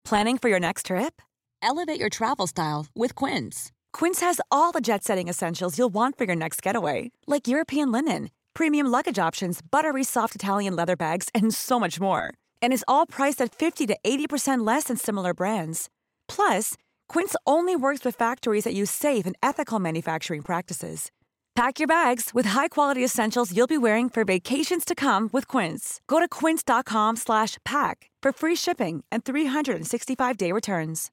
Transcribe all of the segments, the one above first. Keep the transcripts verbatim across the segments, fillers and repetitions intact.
Planning for your next trip? Elevate your travel style with Quince. Quince has all the jet-setting essentials you'll want for your next getaway, like European linen, premium luggage options, buttery soft Italian leather bags, and so much more. And is all priced at fifty to eighty percent less than similar brands. Plus, Quince only works with factories that use safe and ethical manufacturing practices. Pack your bags with high-quality essentials you'll be wearing for vacations to come with Quince. Go to quince.com slash pack for free shipping and three sixty-five day returns.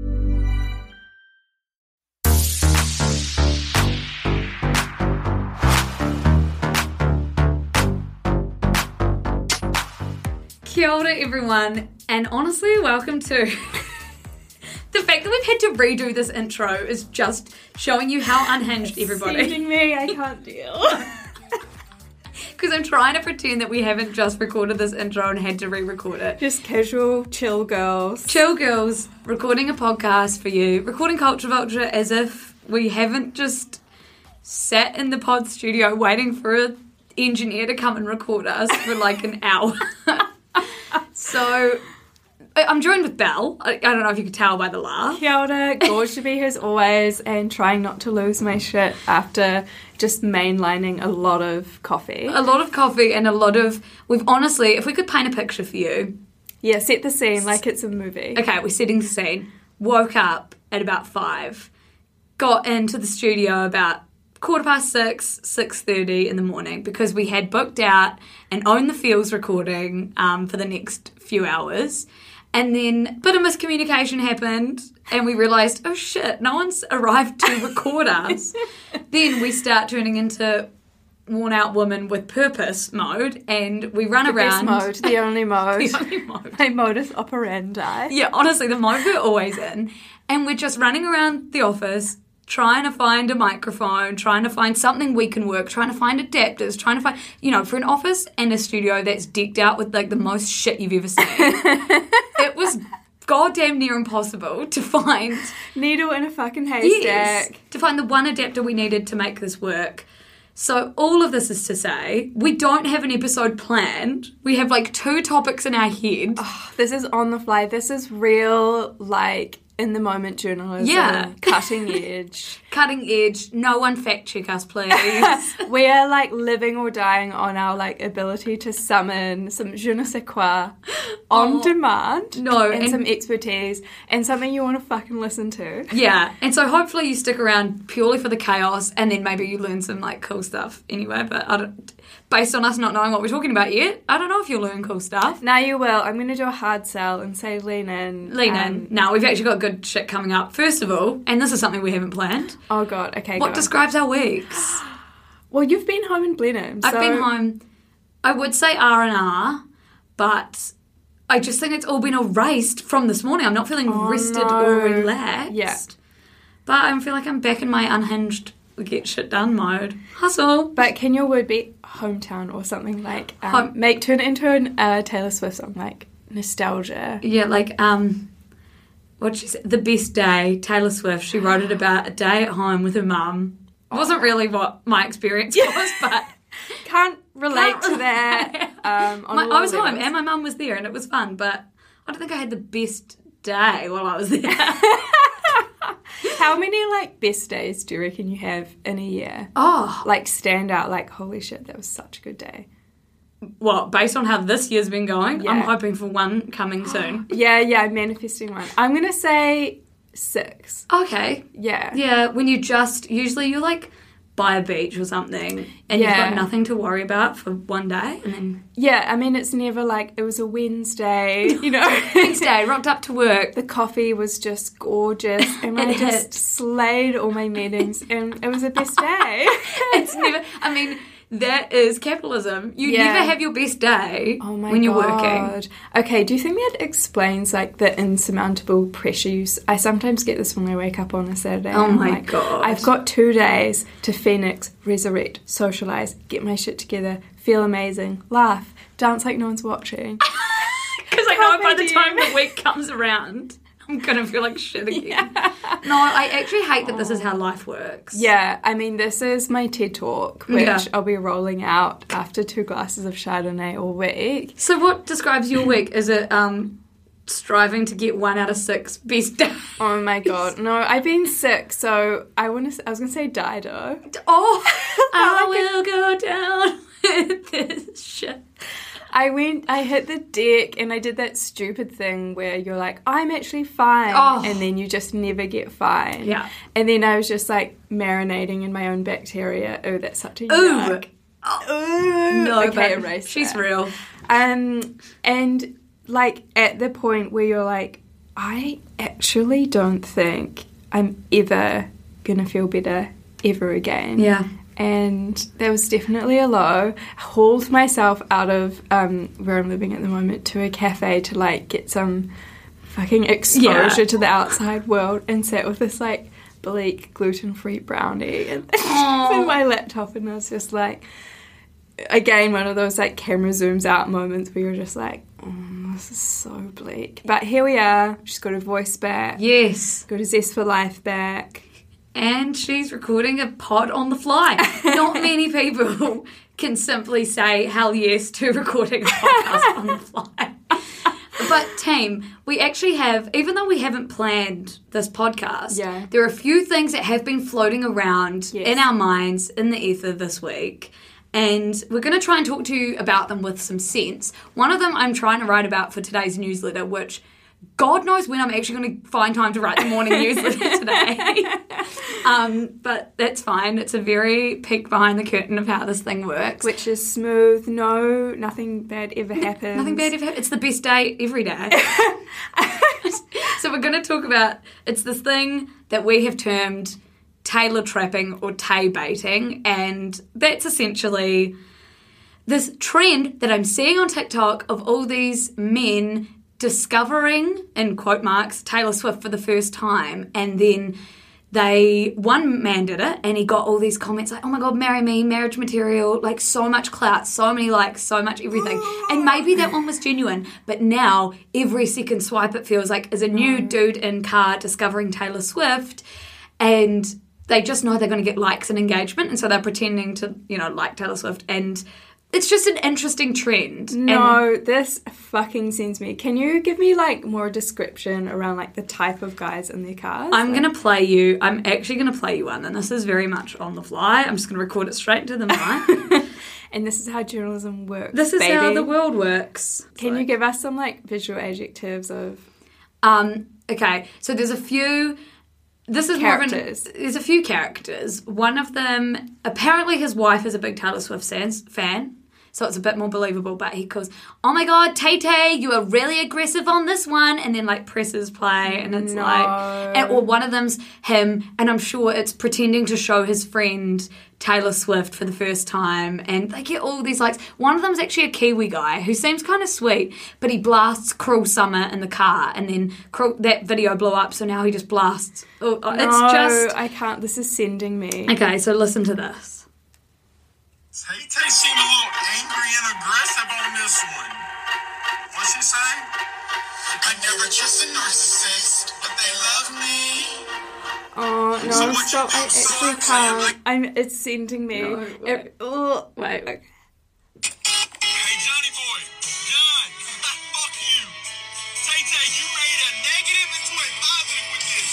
Kia ora, everyone, and honestly, welcome to... The fact that we've had to redo this intro is just showing you how unhinged everybody. Sending me, I can't deal. Because I'm trying to pretend that we haven't just recorded this intro and had to re-record it. Just casual, chill girls. Chill girls, recording a podcast for you, recording Culture Vulture as if we haven't just sat in the pod studio waiting for an engineer to come and record us for like an hour. So... I'm joined with Belle. I, I don't know if you could tell by the laugh. Kia ora, gorge to be here as always, and trying not to lose my shit after just mainlining a lot of coffee. A lot of coffee and a lot of... We've honestly, if we could paint a picture for you... Yeah, set the scene like it's a movie. Okay, we're setting the scene. Woke up at about five. Got into the studio about quarter past six, six thirty in the morning because we had booked out an Own the Feels recording um, for the next few hours. And then a bit of miscommunication happened and we realised, oh shit, no one's arrived to record us. Then we start turning into worn out women with purpose mode and we run the around. Best mode, the only mode. the only mode. My modus operandi. Yeah, honestly, the mode we're always in. And we're just running around the office trying to find a microphone, trying to find something we can work, trying to find adapters, trying to find, you know, for an office and a studio that's decked out with, like, the most shit you've ever seen. It was goddamn near impossible to find... Needle in a fucking haystack. Yes, to find the one adapter we needed to make this work. So all of this is to say, we don't have an episode planned. We have, like, two topics in our head. Oh, this is on the fly. This is real, like... in the moment journalism, yeah. Cutting edge. Cutting edge. No one fact check us, please. We are like living or dying on our like ability to summon some je ne sais quoi on oh, demand. No. And, and some expertise and something you want to fucking listen to. Yeah. And so hopefully you stick around purely for the chaos and then maybe you learn some like cool stuff anyway. But I don't, based on us not knowing what we're talking about yet, I don't know if you'll learn cool stuff. Now you will. I'm going to do a hard sell and say lean in. Lean um, in. No, we've actually got good shit coming up. First of all, and this is something we haven't planned. Oh, God. Okay, What go. describes our weeks? Well, you've been home in Blenheim. I've so... been home. I would say R and R, but I just think it's all been erased from this morning. I'm not feeling oh, rested no. or relaxed. Yeah. But I feel like I'm back in my unhinged get shit done mode. Hustle. But can your word be hometown or something like um, Home- make turn it into an uh, Taylor Swift song like nostalgia? Yeah, like um, what she said, the best day. Taylor Swift. She wrote it about a day at home with her mum. It wasn't really what my experience was, but Can't relate Can't to that. Um, on my, all I was levels. home and my mum was there, and it was fun. But I don't think I had the best day while I was there. How many like best days do you reckon you have in a year? Oh, Like stand out, like holy shit, that was such a good day. well, based on how this year's been going, I'm Yeah. hoping for one coming soon. Yeah, yeah, I'm manifesting one. I'm gonna say six. Okay. Yeah. Yeah, when you just, usually you're like by a beach or something and Yeah. you've got nothing to worry about for one day and then Yeah, I mean it's never like it was a Wednesday, you know. Wednesday, rocked up to work. The coffee was just gorgeous and I It just hit. slayed all my meetings and it was the best day. It's never, I mean, that is capitalism. You Yeah. never have your best day Oh my when you're God. working. Okay, do you think that explains like the insurmountable pressure you... S- I sometimes get this when I wake up on a Saturday. Oh I'm my like, God. I've got two days to phoenix, resurrect, socialise, get my shit together, feel amazing, laugh, dance like no one's watching. Because I know by the Carpe time diem. the week comes around, I'm going to feel like shit again. No, I actually hate that this is how life works. Yeah, I mean, this is my TED Talk, which Yeah. I'll be rolling out after two glasses of Chardonnay all week. So what describes your week? Is it um, striving to get one out of six best days. Oh my god, no, I've been sick, so I want to. I was gonna say Dido. Oh, I will go down with this shit. I went, I hit the deck, and I did that stupid thing where you're like, I'm actually fine, Oh. and then you just never get fine. Yeah. And then I was just like marinating in my own bacteria. Oh, that's such a Ooh. yuck. Oh. No, okay, but erase she's that. real. Um, and like at the point where you're like, I actually don't think I'm ever gonna feel better ever again. Yeah. And there was definitely a low. I hauled myself out of um, where I'm living at the moment to a cafe to like get some fucking exposure Yeah. to the outside world, and sat with this like bleak gluten-free brownie and Aw. with my laptop, and I was just like, again, one of those like camera zooms out moments where you're just like, oh, this is so bleak. But here we are. She's got her voice back. Yes. Got her zest for life back. And she's recording a pod on the fly. Not many people can simply say hell yes to recording a podcast on the fly. But team, we actually have, even though we haven't planned this podcast, Yeah. there are a few things that have been floating around Yes. in our minds, in the ether this week. And we're going to try and talk to you about them with some sense. One of them I'm trying to write about for today's newsletter, which God knows when I'm actually going to find time to write the morning newsletter today. um, but that's fine. It's a very peek behind the curtain of how this thing works. Which is smooth. No, nothing bad ever happens. Nothing bad ever happens. It's the best day every day. So we're going to talk about, it's this thing that we have termed Taylor trapping or Tay baiting, and that's essentially this trend that I'm seeing on TikTok of all these men discovering, in quote marks, Taylor Swift for the first time, and then they, one man did it, and he got all these comments like, oh my god, marry me, marriage material, like so much clout, so many likes, so much everything. And maybe that one was genuine, but now every second swipe it feels like is a new dude in car discovering Taylor Swift, and they just know they're going to get likes and engagement, and so they're pretending to, you know, like Taylor Swift, and it's just an interesting trend. No, this fucking sends me. Can you give me like more description around like the type of guys in their cars? I'm like, going to play you, I'm actually going to play you one, and this is very much on the fly. I'm just going to record it straight into the mic. and this is how journalism works. This is baby. how the world works. Can you give us some like visual adjectives of Um, okay, so there's a few... This is characters? More of an, there's a few characters. One of them, apparently his wife is a big Taylor Swift fan, so it's a bit more believable, but he goes, oh my god, Tay-Tay, you are really aggressive on this one, and then like presses play, and it's No. like, and, or one of them's him, and I'm sure it's pretending to show his friend Taylor Swift for the first time, and they get all these likes. One of them's actually a Kiwi guy who seems kind of sweet, but he blasts Cruel Summer in the car, and then Cruel, that video blew up, so now he just blasts. Oh, it's no, just... I can't. This is sending me. Okay, so listen to this. Tay-Tay seemed a little angry and aggressive on this one. What's she say? I never trust a narcissist, but they love me. Oh no, So what stop! you I do, so actually I'm saying, can't. like- I'm. It's sending me. No, It- wait. ugh. Wait. Okay. Hey, Johnny boy, John, fuck you. Tay-Tay, you made a negative into a positive with this.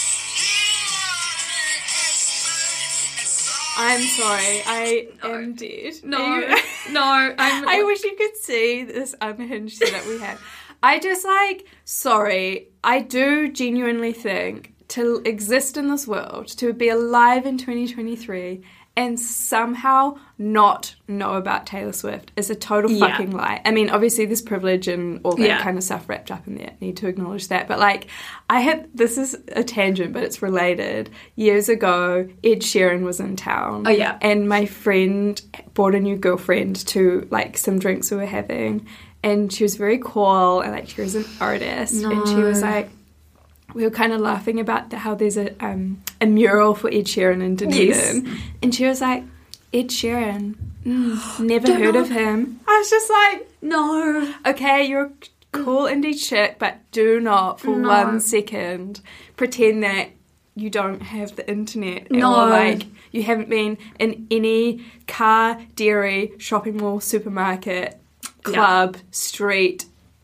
I'm sorry. I am dead. No, Are you- no, I'm... I wish you could see this unhinged setup we have. I just like, sorry, I do genuinely think to exist in this world, to be alive in twenty twenty-three and somehow not know about Taylor Swift is a total Yeah. fucking lie. I mean, obviously there's privilege and all that Yeah. kind of stuff wrapped up in there. Need to acknowledge that. But like, I had, this is a tangent, but it's related. Years ago, Ed Sheeran was in town. Oh, yeah. And my friend brought a new girlfriend to like some drinks we were having. And she was very cool, and like she was an artist, and she was No. like, we were kind of laughing about the, how there's a um, a mural for Ed Sheeran in Dunedin, Yes. and she was like, Ed Sheeran, mm, never Don't heard know. of him. I was just like, No. okay, you're a cool indie chick, but do not for No. one second pretend that you don't have the internet, No. or like you haven't been in any car, dairy, shopping mall, supermarket, club, street,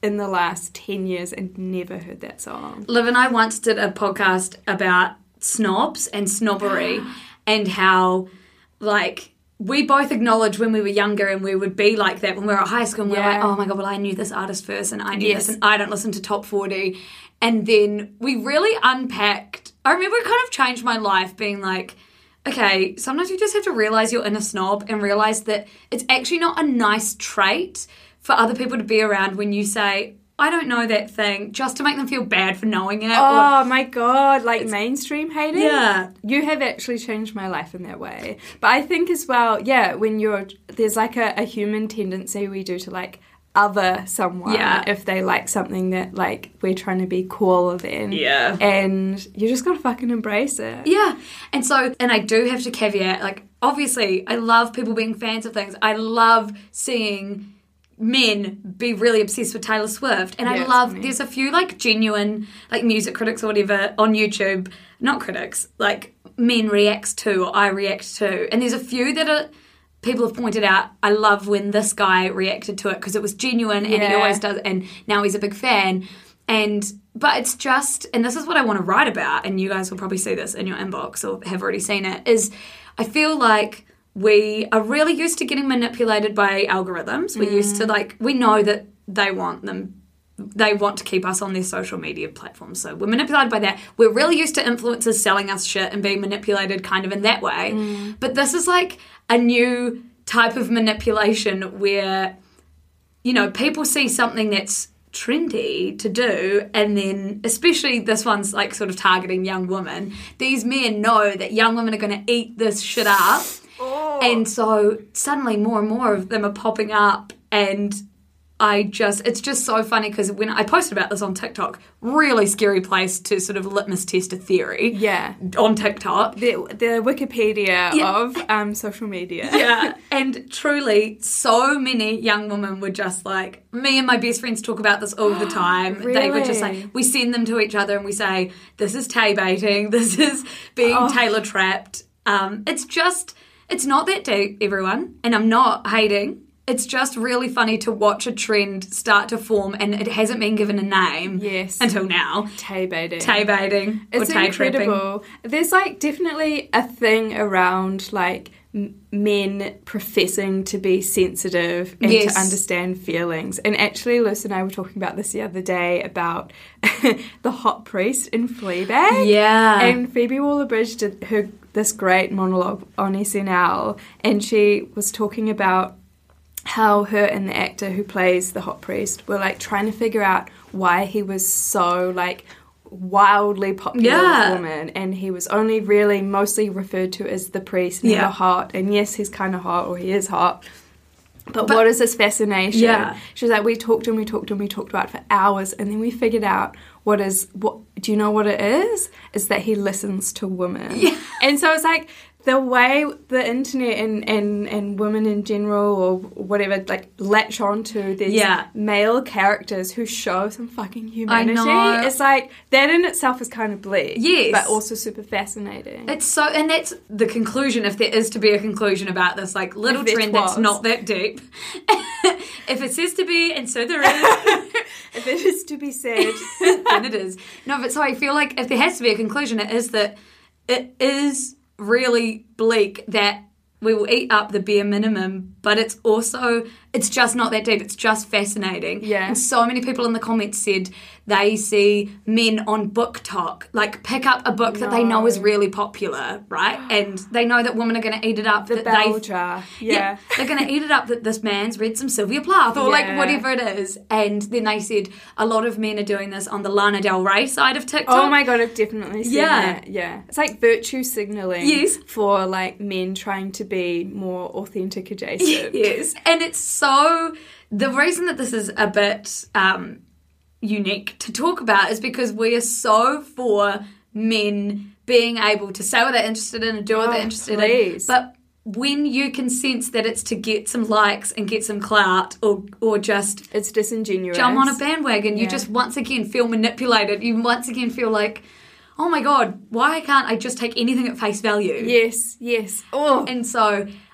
in the last ten years and never heard that song. Liv and I once did a podcast about snobs and snobbery and how, like, we both acknowledged when we were younger and we would be like that when we were at high school and we Yeah. were like, oh my God, well, I knew this artist first and I knew Yes. this and I don't listen to top forty. And then we really unpacked. I remember it kind of changed my life being like, okay, sometimes you just have to realise you're in a snob and realise that it's actually not a nice trait for other people to be around when you say, I don't know that thing, just to make them feel bad for knowing it. Oh or, my God, like mainstream hating? Yeah. You have actually changed my life in that way. But I think as well, yeah, when you're, there's like a, a human tendency we do to like other someone Yeah. if they like something that like we're trying to be cooler than. Yeah. And you just gotta fucking embrace it. Yeah. And so, and I do have to caveat, like, obviously, I love people being fans of things. I love seeing men be really obsessed with Taylor Swift. And Yeah, I it's love, funny. there's a few, like, genuine, like, music critics or whatever on YouTube, not critics, like, men reacts to or I react to. And there's a few that are, people have pointed out, I love when this guy reacted to it because it was genuine and he Yeah. always does, and now he's a big fan. And, but it's just, and this is what I want to write about, and you guys will probably see this in your inbox or have already seen it, is I feel like we are really used to getting manipulated by algorithms. We're used to, like, we know that they want them, they want to keep us on their social media platforms. So we're manipulated by that. We're really used to influencers selling us shit and being manipulated kind of in that way. Mm. But this is like a new type of manipulation where, you know, people see something that's trendy to do, and then especially this one's like sort of targeting young women. These men know that young women are going to eat this shit up. Oh. And so suddenly more and more of them are popping up, and I just, it's just so funny because when I posted about this on TikTok, really scary place to sort of litmus test a theory. Yeah. On TikTok. The, the Wikipedia Yeah. of um, social media. Yeah, and truly, so many young women were just like, me and my best friends talk about this all the time. They were just Really? like, we send them to each other and we say, this is Tay baiting, this is being Oh. Taylor trapped. Um, it's just, it's not that deep, everyone, and I'm not hating. It's just really funny to watch a trend start to form, and it hasn't been given a name Yes. until now. Tay baiting. Tay baiting or It's tay trapping. incredible. There's like definitely a thing around like m- men professing to be sensitive and Yes. to understand feelings. And actually, Luce and I were talking about this the other day about the hot priest in Fleabag. Yeah. And Phoebe Waller-Bridge did her this great monologue on S N L, and she was talking about how her and the actor who plays the hot priest were like trying to figure out why he was so like wildly popular Yeah. with women, and he was only really mostly referred to as the priest, never Yeah. hot. And yes, he's kind of hot, or he is hot. But, But- what is his fascination? Yeah. She was like, we talked and we talked and we talked about it for hours, and then we figured out what is what. Do you know what it is? Is that he listens to women. Yeah. And so it's like the way the internet and, and, and women in general or whatever like latch onto these Yeah. male characters who show some fucking humanity. know. It's like that in itself is kind of bleak. Yes. But also super fascinating. It's so, and that's the conclusion, if there is to be a conclusion about this, like, little If there trend that's was. not that deep. If it says to be, and so there is, if it is to be said. then it is. No, but so I feel like if there has to be a conclusion, it is that it is really bleak that we will eat up the bare minimum, but it's also, it's just not that deep. It's just fascinating. Yeah. And so many people in the comments said they see men on BookTok, like pick up a book that they know is really popular, right? And they know that women are going to eat it up. The that bell they've- jar. Yeah. they're going to eat it up that this man's read some Sylvia Plath or like Yeah. whatever it is. And then they said a lot of men are doing this on the Lana Del Rey side of TikTok. Oh my god, I've definitely seen Yeah. that. Yeah. It's like virtue signaling Yes. for like men trying to be more authentic adjacent. Yes. And it's so, the reason that this is a bit um, unique to talk about is because we are so for men being able to say what they're interested in and do what Oh, they're interested please. in. But when you can sense that it's to get some likes and get some clout or or just It's disingenuous. jump on a bandwagon, you Yeah. just once again feel manipulated. You once again feel like, oh my God, why can't I just take anything at face value? Yes, yes. Oh, And so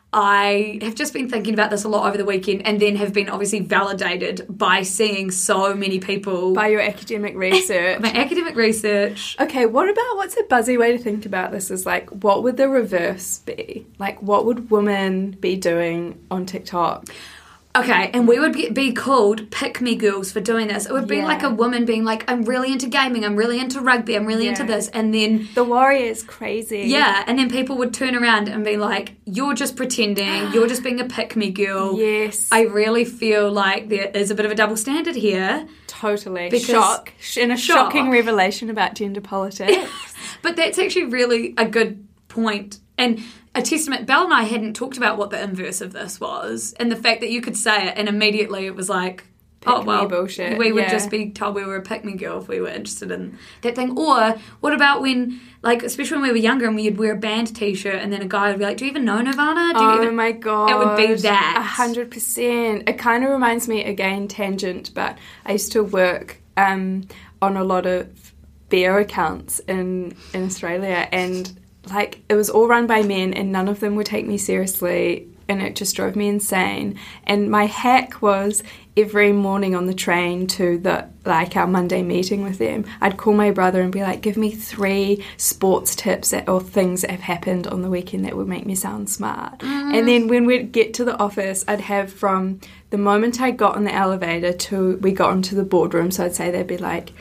I have just been thinking about this a lot over the weekend, and then have been obviously validated by seeing so many people. By your academic research. My academic research. Okay, what about, what's a buzzy way to think about this is like, what would the reverse be? Like, what would women be doing on TikTok? Okay, and we would be, be called pick-me girls for doing this. It would be Yeah. like a woman being like, I'm really into gaming, I'm really into rugby, I'm really Yeah. into this, and then... The Warriors, crazy. Yeah, and then people would turn around and be like, you're just pretending, you're just being a pick-me girl. Yes. I really feel like there is a bit of a double standard here. Totally. Because- Shock. In a Shock. shocking revelation about gender politics. But that's actually really a good point. And a testament, Belle and I hadn't talked about what the inverse of this was, and the fact that you could say it and immediately it was like, oh, Pick-me well, bullshit, we would yeah. just be told we were a pick-me girl if we were interested in that thing. Or what about when, like, especially when we were younger and we'd wear a band t-shirt and then a guy would be like, do you even know Nirvana? Do you Oh even... my god. It would be that. A hundred percent. It kind of reminds me, again, tangent, but I used to work um, on a lot of beer accounts in, in Australia, and like it was all run by men and none of them would take me seriously, and it just drove me insane. And my hack was every morning on the train to the like our Monday meeting with them, I'd call my brother and be like, give me three sports tips that, or things that have happened on the weekend that would make me sound smart. Mm. And then when we'd get to the office, I'd have from the moment I got in the elevator to we got into the boardroom, so I'd say they'd be like,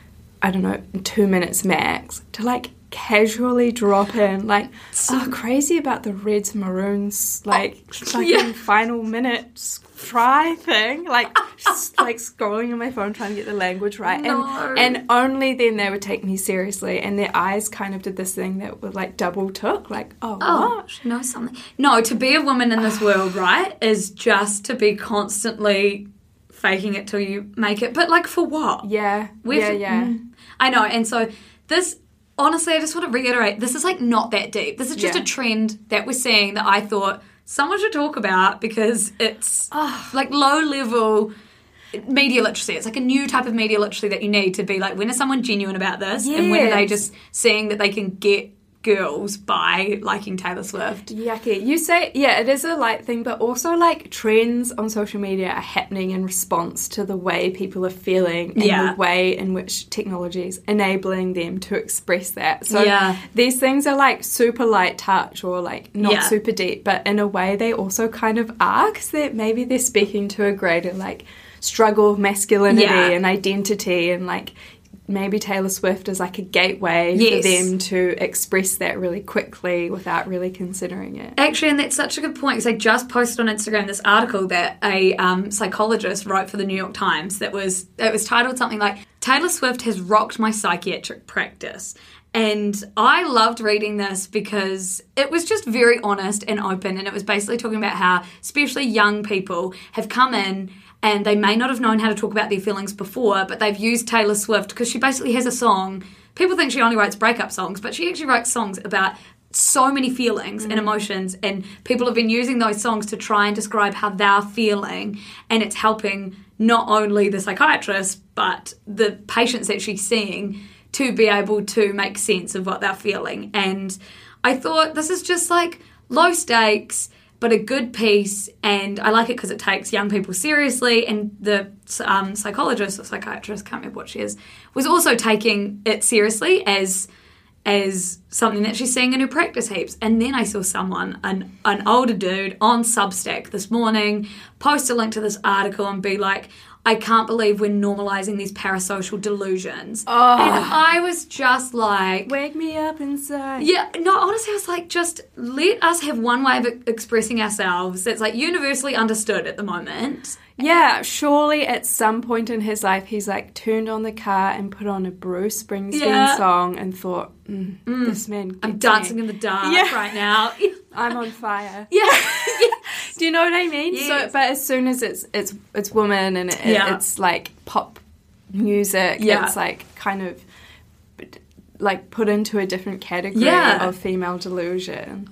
I don't know, two minutes max, to like casually drop in like, oh, crazy about the Reds Maroons like Oh, like yeah. final minutes try thing, like just like scrolling on my phone trying to get the language right. No. and and only then they would take me seriously, and their eyes kind of did this thing that would like double took, like, oh, Oh, what? she knows something. No, to be a woman in this world, right, is just to be constantly faking it till you make it. But like, for what? Yeah, We've- yeah, yeah. mm. I know, and so this, honestly, I just want to reiterate, this is like not that deep. This is just Yeah. a trend that we're seeing that I thought someone should talk about because it's like low level media literacy. It's like a new type of media literacy that you need to be like, when is someone genuine about this? And when are they Yes. just seeing that they can get girls by liking Taylor Swift? Yucky. You say, yeah, it is a light thing, but also like trends on social media are happening in response to the way people are feeling and Yeah. the way in which technology is enabling them to express that. So Yeah. these things are like super light touch or like not Yeah. super deep, but in a way they also kind of are, because they're, maybe they're speaking to a greater like struggle of masculinity Yeah. and identity, and like maybe Taylor Swift is like a gateway Yes. for them to express that really quickly without really considering it. Actually, and that's such a good point, because I just posted on Instagram this article that a um, psychologist wrote for the New York Times that was, it was titled something like, Taylor Swift has rocked my psychiatric practice. And I loved reading this because it was just very honest and open, and it was basically talking about how especially young people have come in and they may not have known how to talk about their feelings before, but they've used Taylor Swift because she basically has a song. People think she only writes breakup songs, but she actually writes songs about so many feelings and emotions, and people have been using those songs to try and describe how they're feeling, and it's helping not only the psychiatrist but the patients that she's seeing to be able to make sense of what they're feeling. And I thought this is just like low stakes but a good piece, and I like it because it takes young people seriously, and the um, psychologist or psychiatrist, can't remember what she is, was also taking it seriously as as something that she's seeing in her practice heaps. And then I saw someone, an, an older dude on Substack this morning, post a link to this article and be like, I can't believe we're normalising these parasocial delusions. Oh. And I was just like... Wake me up inside. Yeah, no, honestly, I was like, just let us have one way of e- expressing ourselves that's like universally understood at the moment. Yeah, surely at some point in his life he's like turned on the car and put on a Bruce Springsteen Yeah. song and thought, mm, this man gets I'm dancing me. in the dark Yeah. right now. I'm on fire. Yeah. Do you know what I mean? Yes. So, but as soon as it's it's it's women and it, Yeah. it's like pop music, Yeah. it's like kind of like put into a different category Yeah. of female delusion.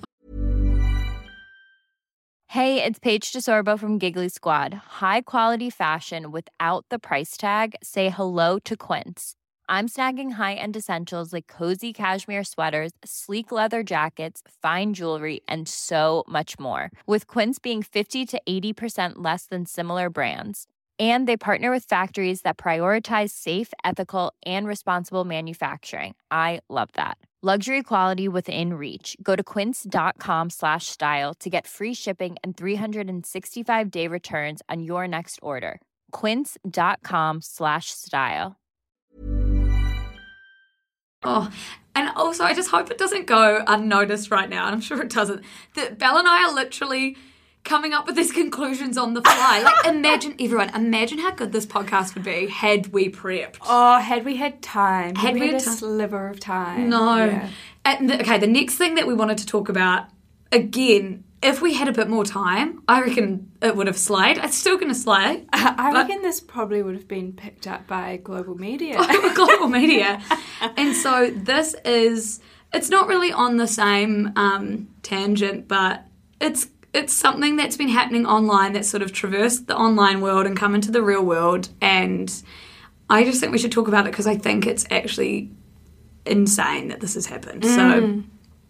Hey, it's Paige DeSorbo from Giggly Squad. High quality fashion without the price tag. Say hello to Quince. I'm snagging high-end essentials like cozy cashmere sweaters, sleek leather jackets, fine jewelry, and so much more. With Quince being fifty to eighty percent less than similar brands. And they partner with factories that prioritize safe, ethical, and responsible manufacturing. I love that. Luxury quality within reach. Go to quince.com slash style to get free shipping and three sixty-five day returns on your next order. Quince.com slash style. Oh, and also I just hope it doesn't go unnoticed right now, and I'm sure it doesn't, that Belle and I are literally coming up with these conclusions on the fly. Like, imagine, everyone, imagine how good this podcast would be had we prepped. Oh, had we had time. Had we, we had had a time. sliver of time. No. Yeah. And the, okay, the next thing that we wanted to talk about, again, if we had a bit more time, I reckon it would have slayed. It's still going to slay. I, I but- reckon this probably would have been picked up by global media. global media. And so this is, it's not really on the same um, tangent, but it's it's something that's been happening online that's sort of traversed the online world and come into the real world. And I just think we should talk about it because I think it's actually insane that this has happened. Mm. So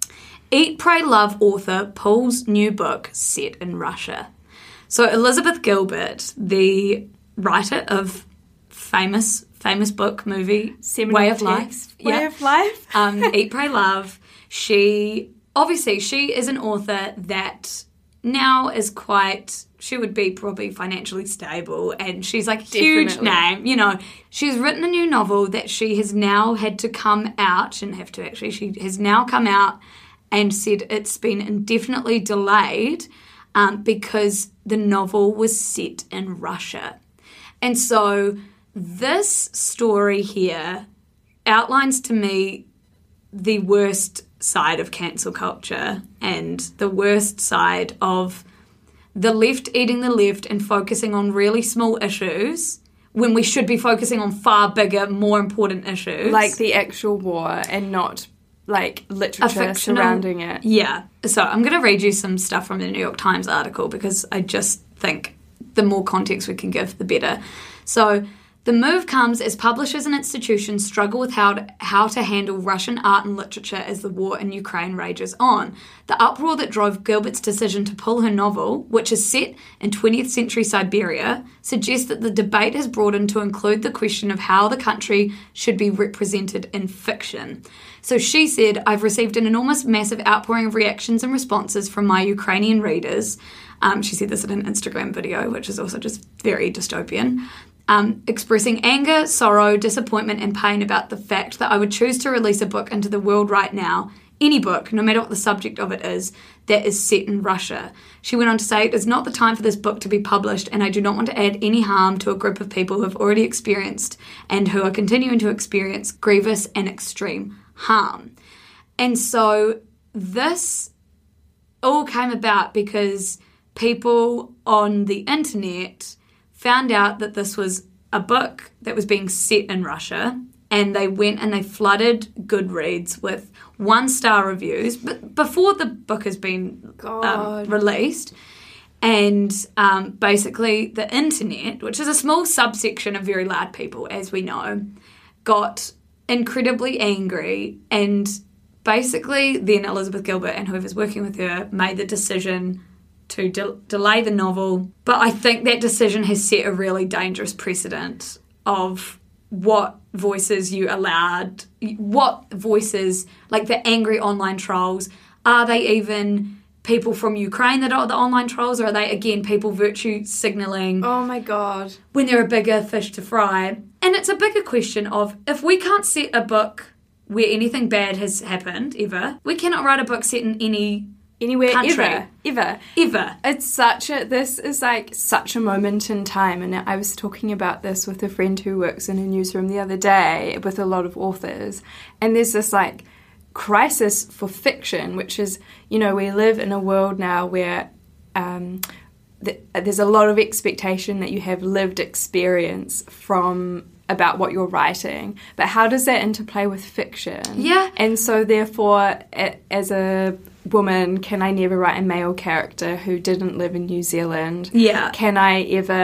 Eat, Pray, Love author pulls new book set in Russia. So Elizabeth Gilbert, the writer of famous famous book, movie, Seminal Way of text. Life. Way Yeah. of Life. um, Eat, Pray, Love. She, obviously, she is an author that now is quite, she would be probably financially stable, and she's like a huge Definitely. name, you know. She's written a new novel that she has now had to come out, shouldn't have to actually, she has now come out and said it's been indefinitely delayed um, because the novel was set in Russia. And so this story here outlines to me the worst side of cancel culture and the worst side of the left eating the left and focusing on really small issues when we should be focusing on far bigger, more important issues. Like the actual war and not like A literature fictional- surrounding it. Yeah. So I'm going to read you some stuff from the New York Times article because I just think the more context we can give, the better. So the move comes as publishers and institutions struggle with how to, how to handle Russian art and literature as the war in Ukraine rages on. The uproar that drove Gilbert's decision to pull her novel, which is set in twentieth century Siberia, suggests that the debate has broadened to include the question of how the country should be represented in fiction. So she said, I've received an enormous, massive outpouring of reactions and responses from my Ukrainian readers. Um, she said this in an Instagram video, which is also just very dystopian. Um, expressing anger, sorrow, disappointment, and pain about the fact that I would choose to release a book into the world right now, any book, no matter what the subject of it is, that is set in Russia. She went on to say, it is not the time for this book to be published, and I do not want to add any harm to a group of people who have already experienced and who are continuing to experience grievous and extreme harm. And so this all came about because people on the internet found out that this was a book that was being set in Russia, and they went and they flooded Goodreads with one-star reviews but before the book has been um, released. And um, basically the internet, which is a small subsection of very loud people, as we know, got incredibly angry, and basically then Elizabeth Gilbert and whoever's working with her made the decision to de- delay the novel. But I think that decision has set a really dangerous precedent of what voices you allowed, what voices, like the angry online trolls, are they even people from Ukraine that are the online trolls, or are they, again, people virtue signalling Oh my God. when there are bigger fish to fry? And it's a bigger question of, if we can't set a book where anything bad has happened, ever, we cannot write a book set in any Anywhere, country. ever, ever. Ever. It's such a, this is like such a moment in time. And I was talking about this with a friend who works in a newsroom the other day with a lot of authors. And there's this like crisis for fiction, which is, you know, we live in a world now where um, th- there's a lot of expectation that you have lived experience from about what you're writing. But how does that interplay with fiction? Yeah. And so therefore, a- as a woman, can I never write a male character who didn't live in New Zealand? Yeah. Can I ever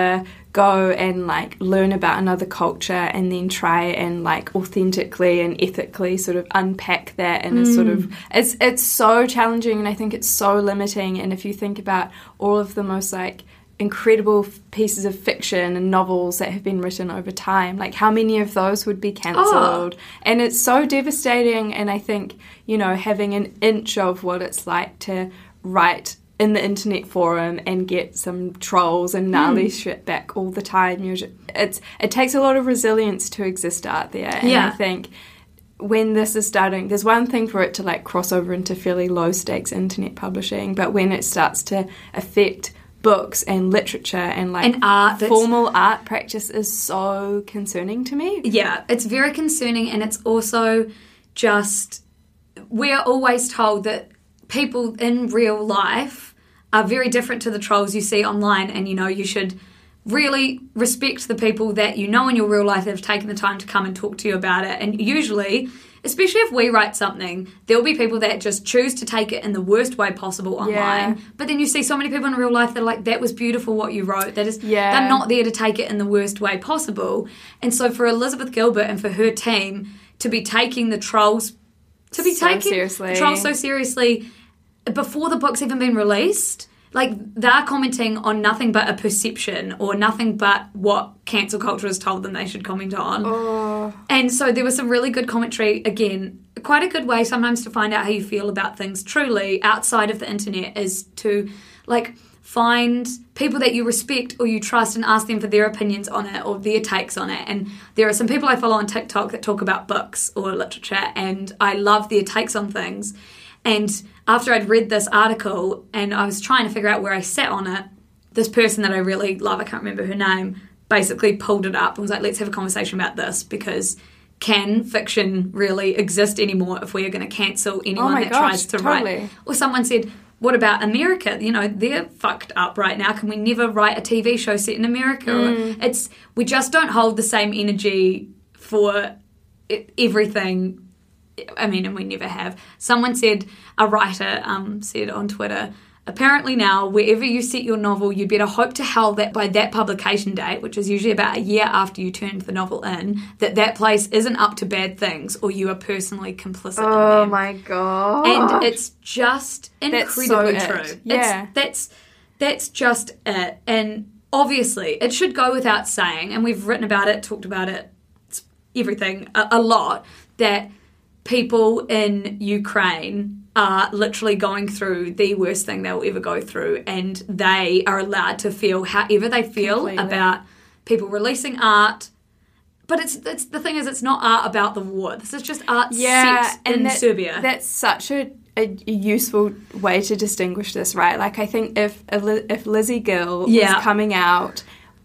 go and like learn about another culture and then try and like authentically and ethically sort of unpack that in a sort of it's it's so challenging, and I think it's so limiting. And if you think about all of the most like incredible pieces of fiction and novels that have been written over time, like how many of those would be cancelled? Oh. And it's so devastating. And I think, you know, having an inch of what it's like to write in the internet forum and get some trolls and gnarly mm. shit back all the time, you're just, it's it takes a lot of resilience to exist out there. And yeah. I think when this is starting, there's one thing for it to like cross over into fairly low stakes internet publishing, but when it starts to affect books and literature and like and art, formal art practice is so concerning to me. Yeah, it's very concerning, and it's also just, we're always told that people in real life are very different to the trolls you see online, and you know, you should really respect the people that you know in your real life that have taken the time to come and talk to you about it. And usually, especially if we write something, there'll be people that just choose to take it in the worst way possible online. Yeah. But then you see so many people in real life that are like, that was beautiful what you wrote. That is, yeah. They're not there to take it in the worst way possible. And so for Elizabeth Gilbert and for her team to be taking the trolls, to be so taking seriously. the trolls so seriously before the book's even been released, like they're commenting on nothing but a perception or nothing but what cancel culture has told them they should comment on. Oh. And so there was some really good commentary, again, quite a good way sometimes to find out how you feel about things truly outside of the internet is to like find people that you respect or you trust and ask them for their opinions on it or their takes on it. And there are some people I follow on TikTok that talk about books or literature, and I love their takes on things. And after I'd read this article and I was trying to figure out where I sat on it, this person that I really love, I can't remember her name, basically pulled it up and was like, let's have a conversation about this, because can fiction really exist anymore if we are going to cancel anyone oh that gosh, tries to totally. write? Or someone said, what about America? You know, they're fucked up right now. Can we never write a T V show set in America? Mm. It's we just don't hold the same energy for it, everything. I mean, and we never have. Someone said, a writer um, said on Twitter, apparently now, wherever you set your novel, you'd better hope to hell that by that publication date, which is usually about a year after you turned the novel in, that that place isn't up to bad things or you are personally complicit oh in them. Oh my God. And it's just incredibly that's so true. It. Yeah. It's, that's, that's just it. And obviously, it should go without saying, and we've written about it, talked about it, everything, a, a lot, that people in Ukraine are literally going through the worst thing they'll ever go through, and they are allowed to feel however they feel Completely. about people releasing art. But it's it's the thing is, it's not art about the war. This is just art yeah, set in that, Serbia. That's such a, a useful way to distinguish this, right? Like, I think if if Lizzie Gill yeah. was coming out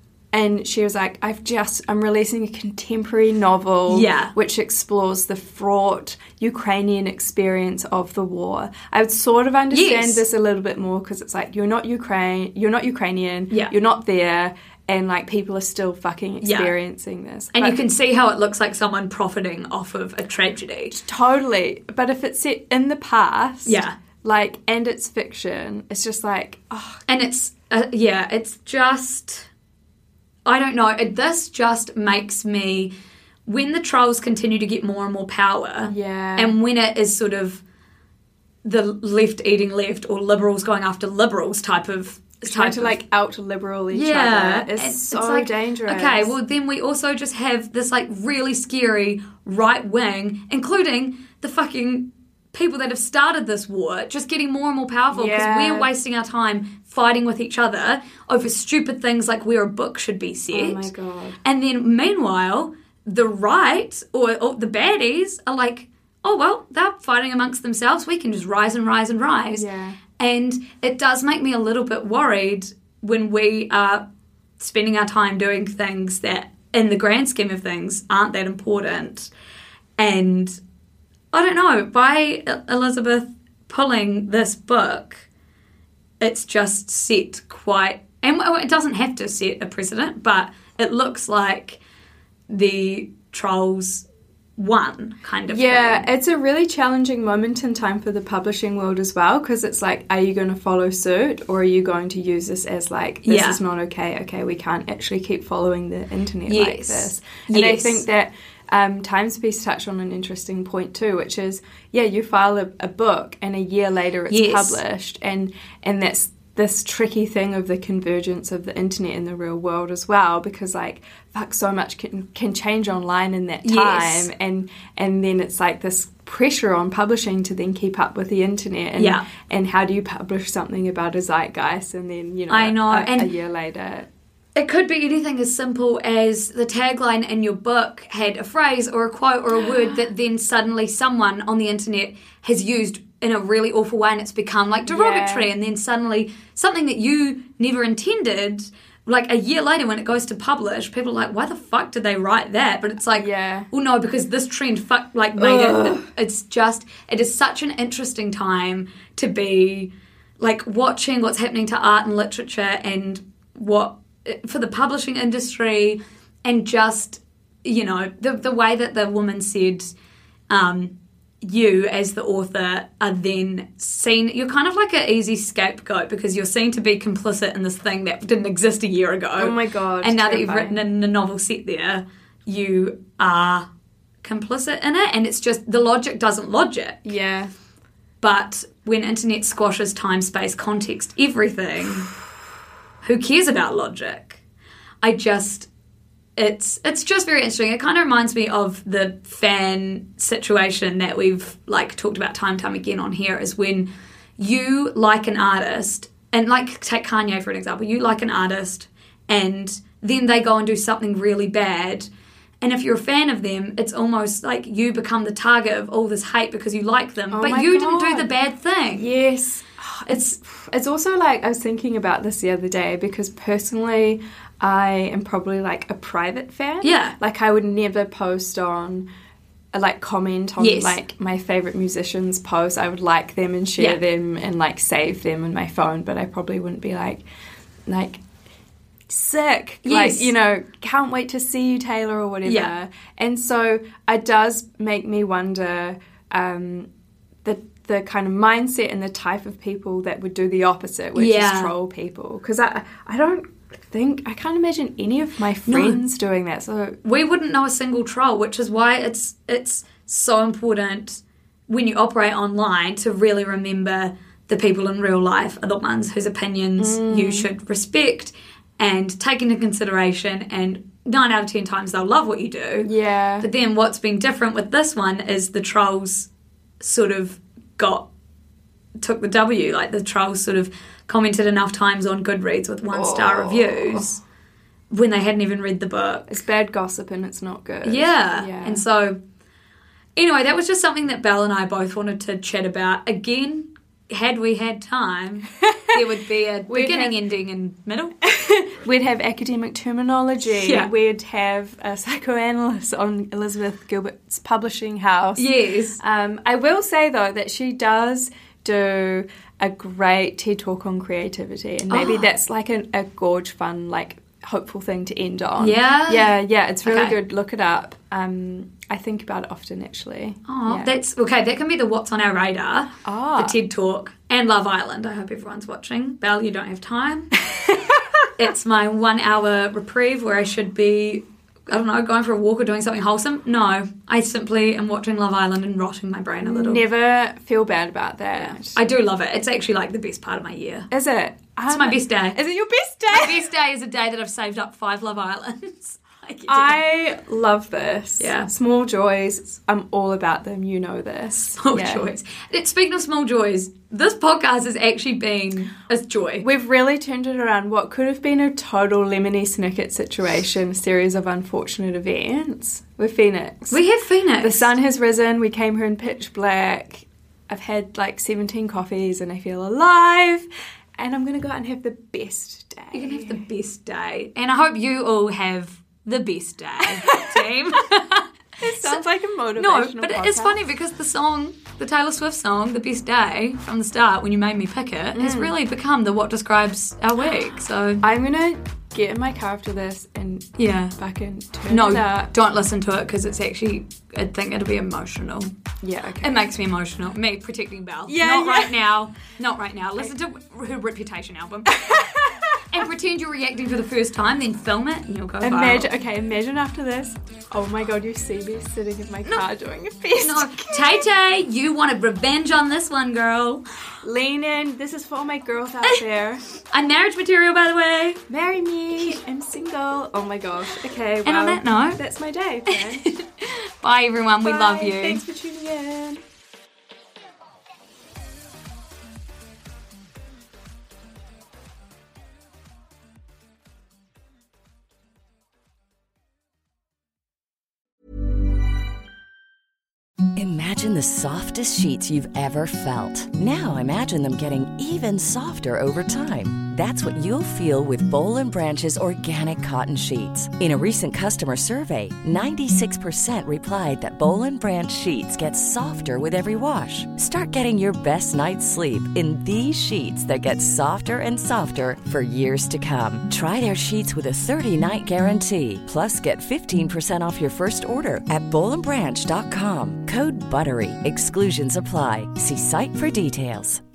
and she was like, I've just, I'm releasing a contemporary novel yeah. which explores the fraught Ukrainian experience of the war, I would sort of understand yes. this a little bit more, because it's like, you're not Ukraine, you're not Ukrainian, yeah. you're not there, and like people are still fucking experiencing yeah. this. And but you can see how it looks like someone profiting off of a tragedy. Totally. But if it's set in the past, yeah. like, and it's fiction, it's just like, oh. And it's, uh, yeah, it's just... I don't know, it, this just makes me, when the trolls continue to get more and more power, yeah. and when it is sort of the left eating left or liberals going after liberals type of... Trying type to, of, like, out-liberal each yeah, other is it's, so it's like, dangerous. Okay, well, then we also just have this, like, really scary right wing, including the fucking... people that have started this war just getting more and more powerful because yeah. we're wasting our time fighting with each other over stupid things like where a book should be set. Oh my God. And then meanwhile, the right or, or the baddies are like, oh, well, they're fighting amongst themselves. We can just rise and rise and rise. Yeah. And it does make me a little bit worried when we are spending our time doing things that in the grand scheme of things aren't that important. And I don't know, by Elizabeth pulling this book, it's just set quite... And it doesn't have to set a precedent, but it looks like the trolls one kind of Yeah, thing. it's a really challenging moment in time for the publishing world as well, because it's like, are you going to follow suit, or are you going to use this as like, this Yeah. is not okay, okay, we can't actually keep following the internet Yes. like this. And I Yes. think that um, Timespiece touched on an interesting point too, which is, yeah, you file a, a book and a year later it's Yes. published, and, and that's this tricky thing of the convergence of the internet in the real world as well, because like fuck, so much can can change online in that time. Yes. and and then it's like this pressure on publishing to then keep up with the internet, and Yeah. and how do you publish something about a zeitgeist and then, you know, I know, a, and- a year later. It could be anything as simple as the tagline in your book had a phrase or a quote or a word that then suddenly someone on the internet has used in a really awful way, and it's become like derogatory, Yeah. and then suddenly something that you never intended, like a year later when it goes to publish, people are like, why the fuck did they write that? But it's like, Yeah. well, no, because this trend fuck like made it. It's just, it is such an interesting time to be like watching what's happening to art and literature and what for the publishing industry, and just, you know, the the way that the woman said, um, you as the author are then seen, you're kind of like an easy scapegoat because you're seen to be complicit in this thing that didn't exist a year ago. Oh my God, And now that you've terrifying. written a novel set there, you are complicit in it, and it's just, the logic doesn't logic. Yeah. But when internet squashes time, space, context, everything, who cares about logic? I just, it's it's just very interesting. It kind of reminds me of the fan situation that we've like talked about time and time again on here, is when you like an artist, and like take Kanye for an example, you like an artist and then they go and do something really bad. And if you're a fan of them, it's almost like you become the target of all this hate because you like them. Oh but my you didn't do God. the bad thing. Yes. It's it's also like, I was thinking about this the other day, because personally I am probably like a private fan. Yeah. Like I would never post on, uh, like comment on Yes. like my favourite musicians' posts. I would like them and share Yeah. them and like save them in my phone, but I probably wouldn't be like, like, sick. Yes. Like, you know, can't wait to see you, Taylor, or whatever. Yeah. And so it does make me wonder um, the the kind of mindset and the type of people that would do the opposite, which Yeah. is troll people. Because I, I don't think, I can't imagine any of my friends doing that. So We wouldn't know a single troll, which is why it's it's so important when you operate online to really remember the people in real life are the ones whose opinions Mm. you should respect and take into consideration, and nine out of ten times they'll love what you do. yeah. But then what's been different with this one is the trolls sort of got, took the W. Like the trolls sort of commented enough times on Goodreads with one star Oh. reviews when they hadn't even read the book. It's bad gossip and it's not good. Yeah. Yeah. And so, anyway, that was just something that Belle and I both wanted to chat about. Again, had we had time, there would be a We'd beginning, have- ending, and middle. We'd have academic terminology. Yeah. We'd have a psychoanalyst on Elizabeth Gilbert's publishing house. Yes. Um, I will say, though, that she does do a great TED Talk on creativity, and maybe Oh. that's like a, a gorge fun, like, hopeful thing to end on. Yeah? Yeah, yeah, it's really Okay. good. Look it up. Um, I think about it often, actually. Oh, Yeah. that's okay. That can be the what's on our radar. Ah. The TED Talk and Love Island. I hope everyone's watching. Belle, you don't have time. It's my one hour reprieve where I should be, I don't know, going for a walk or doing something wholesome. No, I simply am watching Love Island and rotting my brain a little. Never feel bad about that. I do love it. It's actually like the best part of my year. Is it? It's my best day. Is it your best day? My best day is a day that I've saved up five Love Islands. I get to go. I love this. Yeah. Small joys. I'm all about them. You know this. Small Yeah. joys. It- Speaking of small joys, this podcast has actually been a joy. We've really turned it around. What could have been a total Lemony Snicket situation, a series of unfortunate events. We're Phoenix. We have Phoenix. The sun has risen. We came here in pitch black. I've had like seventeen coffees and I feel alive. And I'm going to go out and have the best day. You're going to have the best day. And I hope you all have the best day, team. It sounds like a motivational No, but it's podcast. funny because the song, the Taylor Swift song, The Best Day, from the start when you made me pick it, Mm. has really become the what describes our week. So I'm going to get in my car after this and Yeah. fucking turn No, it up. don't listen to it because it's actually, I think it'll be emotional. Yeah, okay. It makes me emotional. Me protecting Belle. Yeah, Not yeah. right now. Not right now. Listen to her Reputation album. And pretend you're reacting for the first time, then film it and you'll go Imagine, viral. okay, imagine after this. Oh my god, you see me sitting in my car doing a fest. No, Tay Tay, you wanted revenge on this one, girl. Lean in. This is for all my girls out there. And marriage material, by the way. Marry me. I'm single. Oh my gosh. Okay, well. And on that note, that's my day. Okay. bye everyone. We Bye. love you. Thanks for tuning in. Imagine the softest sheets you've ever felt. Now imagine them getting even softer over time. That's what you'll feel with Bowl and Branch's organic cotton sheets. In a recent customer survey, ninety-six percent replied that Bowl and Branch sheets get softer with every wash. Start getting your best night's sleep in these sheets that get softer and softer for years to come. Try their sheets with a thirty-night guarantee. Plus, get fifteen percent off your first order at bowl and branch dot com. Code BUTTERY. Exclusions apply. See site for details.